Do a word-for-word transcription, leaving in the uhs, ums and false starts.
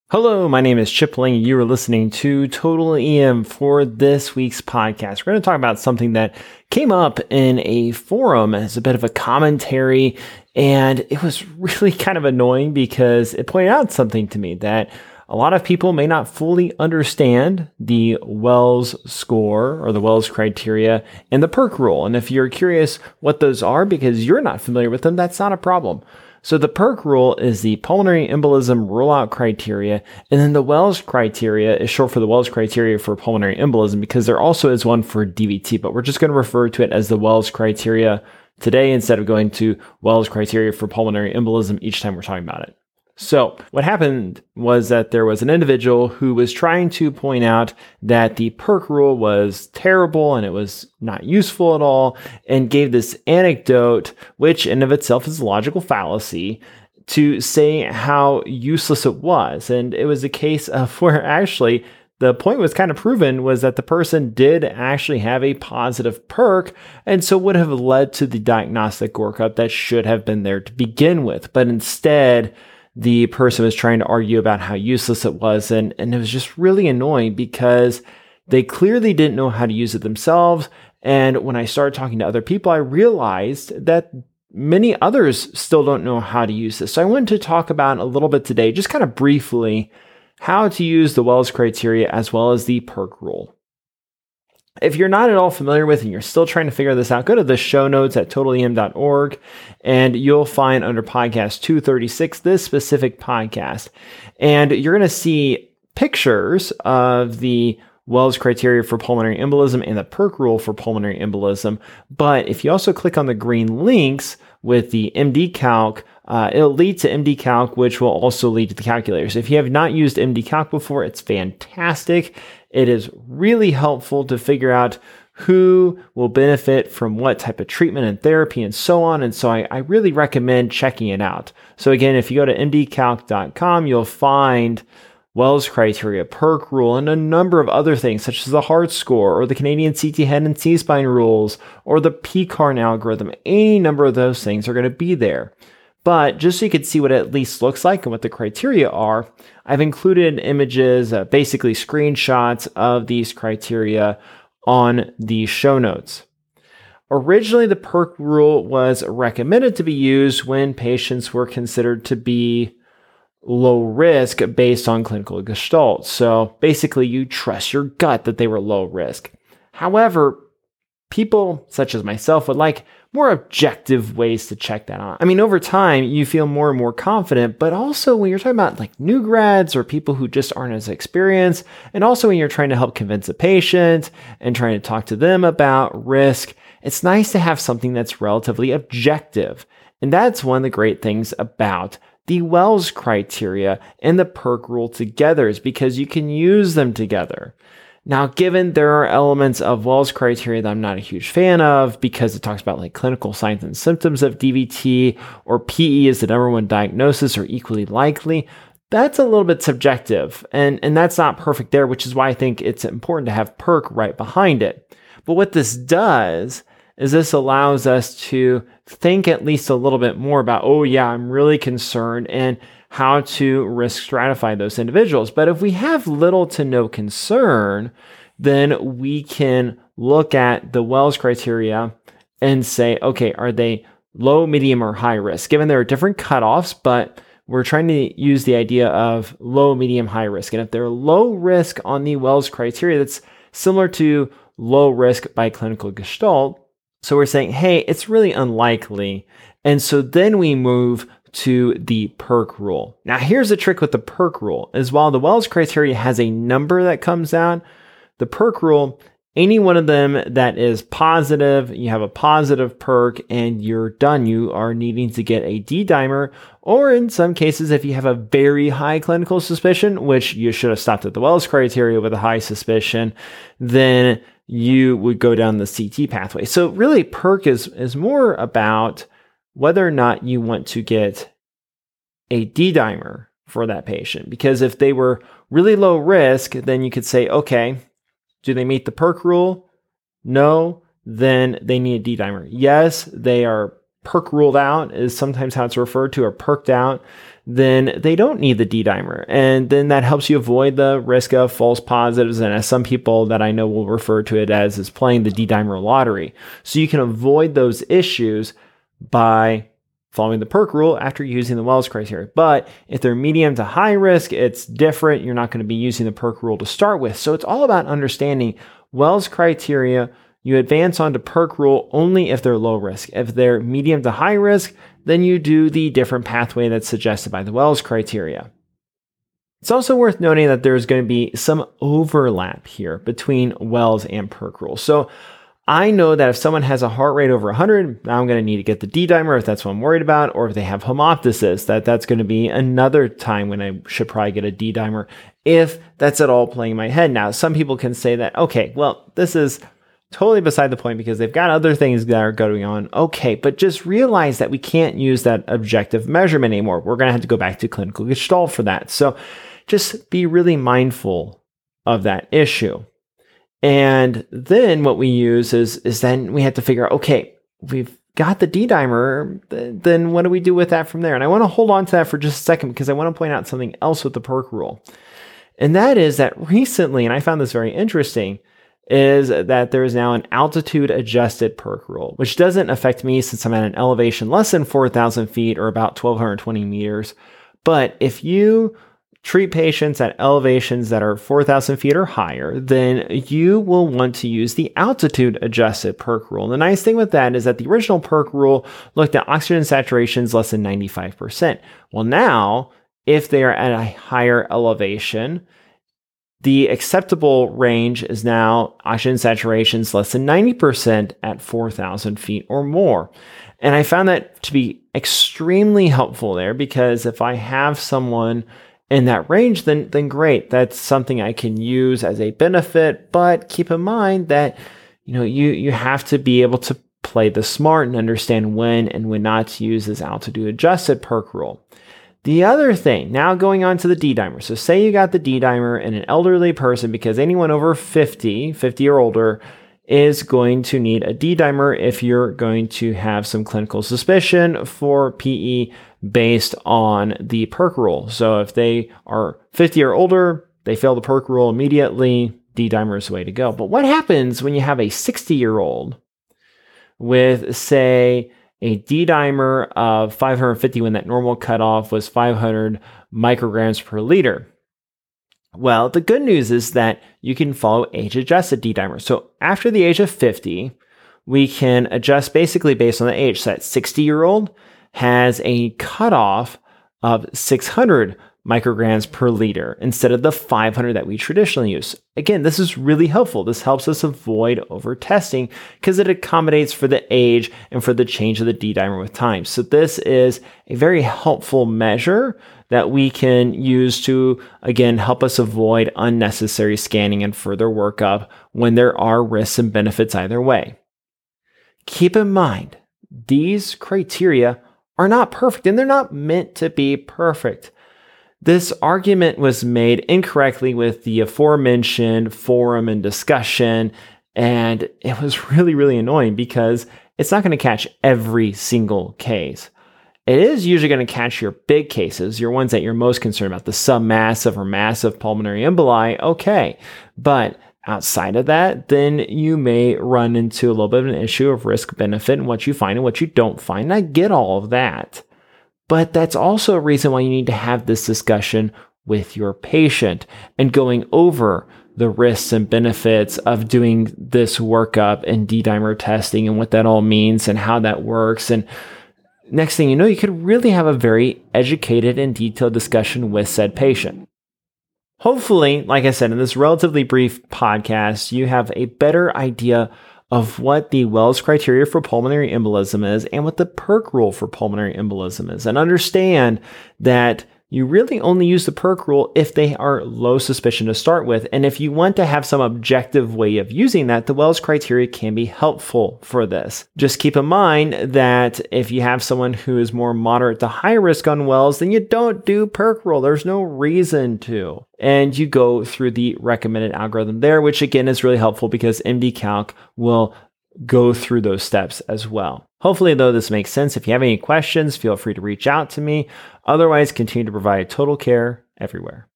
Hello, my name is Chip Lang. You are listening to Total E M for this week's podcast. We're going to talk about something that came up in a forum as a bit of a commentary, and it was really kind of annoying because it pointed out something to me that a lot of people may not fully understand the Wells score or the Wells criteria and the PERC rule. And if you're curious what those are because you're not familiar with them, that's not a problem. So the PERC rule is the pulmonary embolism rule-out criteria, and then the Wells criteria is short for the Wells criteria for pulmonary embolism because there also is one for D V T, but we're just going to refer to it as the Wells criteria today instead of going to Wells criteria for pulmonary embolism each time we're talking about it. So what happened was that there was an individual who was trying to point out that the PERC rule was terrible and it was not useful at all, and gave this anecdote, which in of itself is a logical fallacy, to say how useless it was. And it was a case of where actually the point was kind of proven was that the person did actually have a positive PERC, and so would have led to the diagnostic workup that should have been there to begin with. But instead, the person was trying to argue about how useless it was, and, and it was just really annoying because they clearly didn't know how to use it themselves. And when I started talking to other people, I realized that many others still don't know how to use this. So I wanted to talk about a little bit today, just kind of briefly, how to use the Wells criteria as well as the PERC rule. If you're not at all familiar with and you're still trying to figure this out, go to the show notes at total e m dot org and you'll find under podcast two thirty-six this specific podcast. And you're going to see pictures of the Wells criteria for pulmonary embolism and the PERC rule for pulmonary embolism. But if you also click on the green links with the M D Calc, uh, it'll lead to M D Calc, which will also lead to the calculator. So if you have not used M D Calc before, it's fantastic. It is really helpful to figure out who will benefit from what type of treatment and therapy and so on. And so I, I really recommend checking it out. So again, if you go to m d calc dot com, you'll find Wells criteria, PERC rule, and a number of other things such as the HEART score or the Canadian C T head and C-spine rules or the P C A R N algorithm. Any number of those things are going to be there. But just so you could see what it at least looks like and what the criteria are, I've included images, uh, basically screenshots of these criteria on the show notes. Originally, the PERC rule was recommended to be used when patients were considered to be low risk based on clinical gestalt. So basically, you trust your gut that they were low risk. However, people such as myself would like more objective ways to check that out. I mean, over time, you feel more and more confident, but also when you're talking about like new grads or people who just aren't as experienced, and also when you're trying to help convince a patient and trying to talk to them about risk, it's nice to have something that's relatively objective. And that's one of the great things about the Wells criteria and the PERC rule together is because you can use them together. Now, given there are elements of Wells criteria that I'm not a huge fan of because it talks about like clinical signs and symptoms of D V T or P E is the number one diagnosis or equally likely, that's a little bit subjective and, and that's not perfect there, which is why I think it's important to have PERC right behind it. But what this does is this allows us to think at least a little bit more about, oh yeah, I'm really concerned and how to risk stratify those individuals. But if we have little to no concern, then we can look at the Wells criteria and say, okay, are they low, medium, or high risk? Given there are different cutoffs, but we're trying to use the idea of low, medium, high risk. And if they're low risk on the Wells criteria, that's similar to low risk by clinical gestalt. So we're saying, hey, it's really unlikely. And so then we move to the PERC rule. Now, here's the trick with the PERC rule is while the Wells criteria has a number that comes out, the PERC rule, any one of them that is positive, you have a positive PERC and you're done. You are needing to get a D-dimer, or in some cases, if you have a very high clinical suspicion, which you should have stopped at the Wells criteria with a high suspicion, then you would go down the C T pathway. So really PERC is, is more about whether or not you want to get a D-dimer for that patient. Because if they were really low risk, then you could say, okay, do they meet the PERC rule? No, then they need a D-dimer. Yes, they are perk ruled out is sometimes how it's referred to, or perked out, then they don't need the D-dimer. And then that helps you avoid the risk of false positives. And as some people that I know will refer to it as, is playing the D-dimer lottery. So you can avoid those issues by following the perk rule after using the Wells criteria. But if they're medium to high risk, it's different. You're not going to be using the perk rule to start with. So it's all about understanding Wells criteria. You advance onto perk rule only if they're low risk. If they're medium to high risk, then you do the different pathway that's suggested by the Wells criteria. It's also worth noting that there's going to be some overlap here between Wells and perk rule. So I know that if someone has a heart rate over one hundred, I'm going to need to get the D-dimer if that's what I'm worried about, or if they have hemoptysis, that that's going to be another time when I should probably get a D-dimer if that's at all playing in my head. Now, some people can say that, okay, well, this is totally beside the point because they've got other things that are going on. Okay, but just realize that we can't use that objective measurement anymore. We're going to have to go back to clinical gestalt for that. So just be really mindful of that issue. And then what we use is, is then we have to figure out, okay, we've got the D-dimer, then what do we do with that from there? And I want to hold on to that for just a second because I want to point out something else with the perk rule. And that is that recently, and I found this very interesting, is that there is now an altitude adjusted perk rule, which doesn't affect me since I'm at an elevation less than four thousand feet or about twelve twenty meters. But if you treat patients at elevations that are four thousand feet or higher, then you will want to use the altitude adjusted perk rule. And the nice thing with that is that the original perk rule looked at oxygen saturations less than ninety-five percent. Well, now, if they are at a higher elevation, the acceptable range is now oxygen saturations less than ninety percent at four thousand feet or more. And I found that to be extremely helpful there because if I have someone in that range, then, then great. That's something I can use as a benefit, but keep in mind that, you know, you, you have to be able to play the smart and understand when and when not to use this altitude adjusted perk rule. The other thing, now going on to the D-dimer. So say you got the D-dimer in an elderly person, because anyone over fifty, fifty or older is going to need a D-dimer if you're going to have some clinical suspicion for P E based on the perk rule. So if they are fifty or older, they fail the perk rule immediately, D-dimer is the way to go. But what happens when you have a sixty-year-old with, say, a D-dimer of five hundred fifty when that normal cutoff was five hundred micrograms per liter? Well, the good news is that you can follow age-adjusted D-dimer. So after the age of fifty, we can adjust basically based on the age. So that sixty-year-old has a cutoff of six hundred micrograms per liter instead of the five hundred that we traditionally use. Again, this is really helpful. This helps us avoid over-testing because it accommodates for the age and for the change of the D-dimer with time. So this is a very helpful measure that we can use to, again, help us avoid unnecessary scanning and further workup when there are risks and benefits either way. Keep in mind, these criteria are not perfect and they're not meant to be perfect. This argument was made incorrectly with the aforementioned forum and discussion, and it was really, really annoying because it's not going to catch every single case. It is usually going to catch your big cases, your ones that you're most concerned about, the submassive or massive pulmonary emboli, okay. But outside of that, then you may run into a little bit of an issue of risk-benefit and what you find and what you don't find. And I get all of that. But that's also a reason why you need to have this discussion with your patient and going over the risks and benefits of doing this workup and D-dimer testing and what that all means and how that works. And next thing you know, you could really have a very educated and detailed discussion with said patient. Hopefully, like I said, in this relatively brief podcast, you have a better idea of what the Wells criteria for pulmonary embolism is and what the perk rule for pulmonary embolism is. And understand that you really only use the perk rule if they are low suspicion to start with. And if you want to have some objective way of using that, the Wells criteria can be helpful for this. Just keep in mind that if you have someone who is more moderate to high risk on Wells, then you don't do perk rule. There's no reason to. And you go through the recommended algorithm there, which again is really helpful because M D Calc will go through those steps as well. Hopefully, though, this makes sense. If you have any questions, feel free to reach out to me. Otherwise, continue to provide total care everywhere.